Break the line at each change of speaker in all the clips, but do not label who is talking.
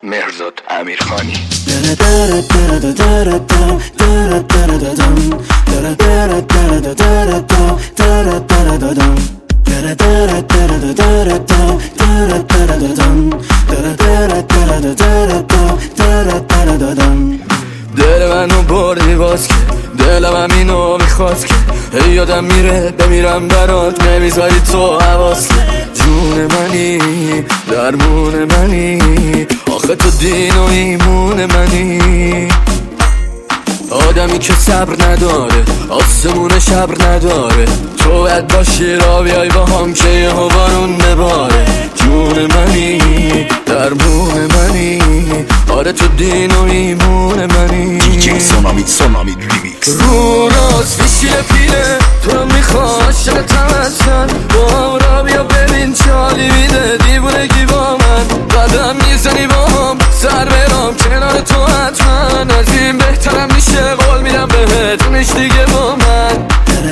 مهرزاد امیرخانی.
دل منو بردی باز که دلم همینو میخواست که هی یادم میره بمیرم برات نمیذاری تو حواس که جون منی درمون منی آخه تو دین و ایمون منی آدمی که صبر نداره آسمون شبر نداره تو باید باشی را بیای با هم که یه بارون بباره جون منی درمون منی آره تو دین و ایمون منی
دیجی سونامی ریمیکس.
رو راست میشیل پیله تو رو میخواد شده تمسن با هم را بیا ببین چه حالی میده دیوونگی با من قدم میزنی با هم سر برام کنار تو حتما از این بهترم میشه قول میدم بهت نش دیگه با من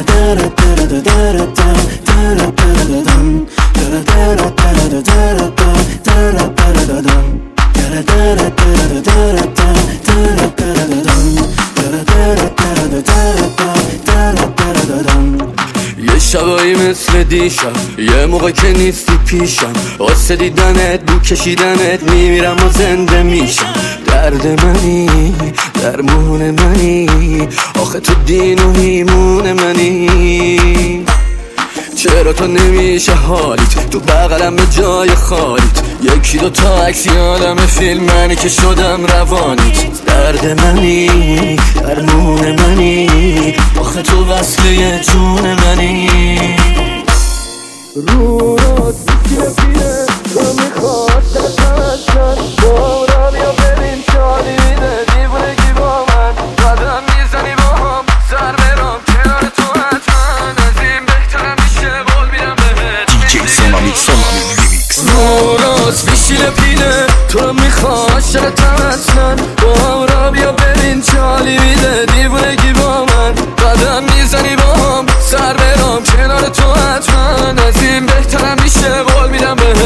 یه شبایی مثل دیشب یه موقع که نیستی پیشم واسه دیدنت بو کشیدنت میمیرم و زنده میشم درد منی درمون منی آخه تو دین و ایمون منی چرا تو نمیشه حالیت تو بغلم به جای خالیت یکی دو تا عکس یادم فیلم منی که شدم روانیت درد منی درمون منی آخه تو وصله جون منی رو راست پیه تو میخواد دستن با را بیا ببین چه حالی میده دیوونگی با من قدم میزنی با هم سر برام کنار تو حتما از این بهترم میشه قول میدم بهت
دیجی سونامی ریمیکس.
رو راست میشیل پیله تو رو میخواد شده تمسن با هم را بیا ببین چه حالی میده دیوونگی با من قدم میزنی با هم سر برام کنار تو حتما از این بهترم میشه قول میدم بهت